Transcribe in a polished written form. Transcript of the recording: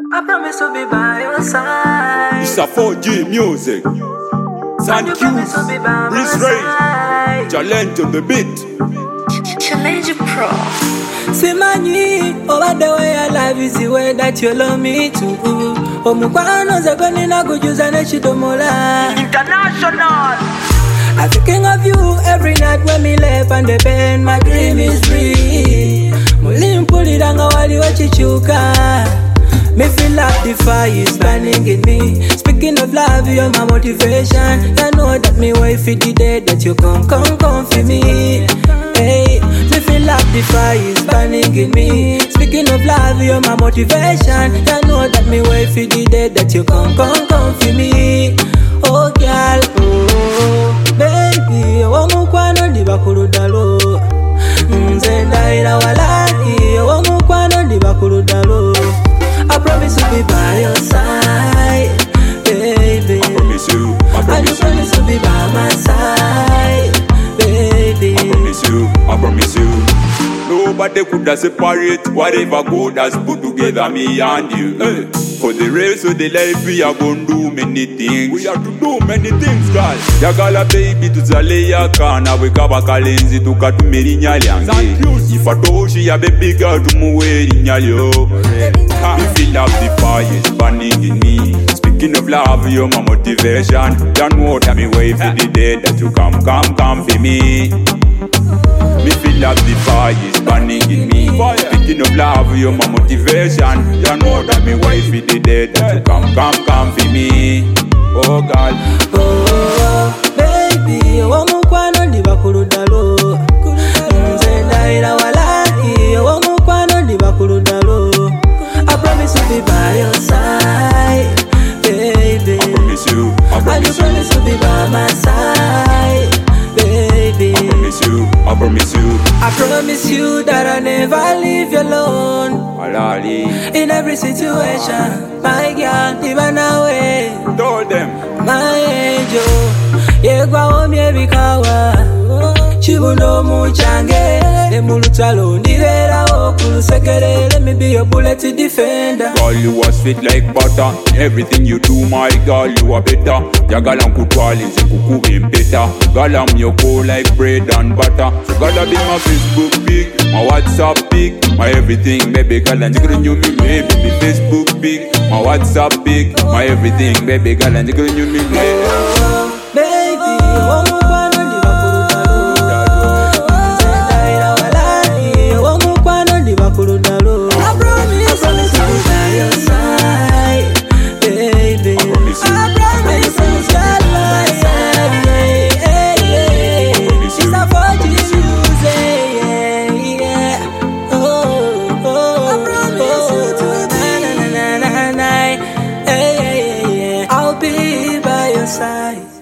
I promise to be by your side. It's a 4G music. Sand Q's, Breeze Ray, Challenge on the beat. Challenge Pro. Simanyi, over the way I love is the way that you love me too. Omukwano zakoni na kujuza ne chitomola. International. I'm thinking of you every night when me left on the bed. My dream is free. Mulimpuliranga wali wachichuka. Me feel like the fire is burning in me. Speaking of love, you're my motivation. You know that me wife the day that you come for me. Hey, me feel like the fire is burning in me. Speaking of love, you're my motivation. You know that me wife the day that you come for me. Oh girl, oh baby, omukwano ndibakuludalo. Nze ndaira walai, omukwano ndibakuludalo. I promise to be by your side, baby. I promise you, I promise you. Promise to be by my side, baby. I promise you, I promise you. Nobody could have separate whatever God has put together, me and you. Hey. For the rest of the life we are gonna do many things. We have to do many things, girl. Yagala baby tuzaleya kana wekaba kalenzi tukatumira inya lyange. If atoshi ya baby girl tumuwera inya lyo. Me feel like the fire is burning in me. Speaking of love, you're my motivation. You know that me wait for the day that you come for me. Me feel like the fire is burning in me. Speaking of love, you're my motivation. You know that me wait for the day that you come for me. Oh God. Oh baby, omukwano ndibakuludalo. Nze ndaira walai, omukwano ndibakuludalo. I promise to be by your side, baby. I promise you, I promise you. I promise to be by my side, baby. I promise you, I promise you. I promise you that I never leave you alone. Alali. In every situation, my girl, even away. Told them. My angel, yegwa omye bikawa. Chibuno muchange, emulutalo nivera okulusekere. Let me be your bullet defender. Girl, you are sweet like butter. Everything you do, my girl, you are better. Yagala nkutwali nzikukuba empeta. Girl, I'm your cool like bread and butter. So gotta be my Facebook pic, my WhatsApp pic, my everything, baby girl. And you can me, baby, me Facebook pic, my WhatsApp pic, my everything, baby girl. And you can me, baby. I'll be by your side.